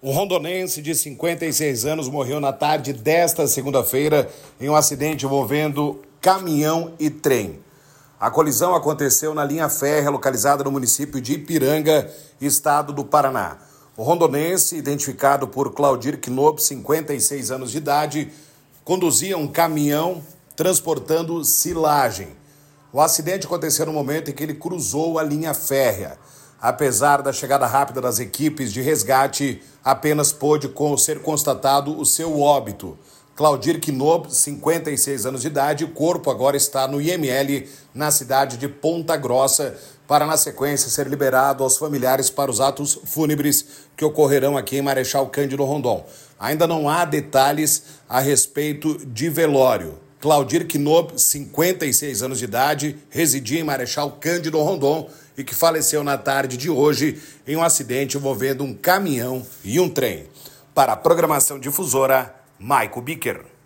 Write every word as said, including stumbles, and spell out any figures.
O rondonense de cinquenta e seis anos morreu na tarde desta segunda-feira em um acidente envolvendo caminhão e trem. A colisão aconteceu na linha férrea localizada no município de Ipiranga, estado do Paraná. O rondonense, identificado por Claudir Knob, cinquenta e seis anos de idade, conduzia um caminhão transportando silagem. O acidente aconteceu no momento em que ele cruzou a linha férrea. Apesar da chegada rápida das equipes de resgate, apenas pôde ser constatado o seu óbito. Claudir Knob, cinquenta e seis anos de idade, o corpo agora está no I M L, na cidade de Ponta Grossa, para na sequência ser liberado aos familiares para os atos fúnebres que ocorrerão aqui em Marechal Cândido Rondon. Ainda não há detalhes a respeito de velório. Claudir Knob, cinquenta e seis anos de idade, residia em Marechal Cândido Rondon e que faleceu na tarde de hoje em um acidente envolvendo um caminhão e um trem. Para a programação difusora, Maico Bicker.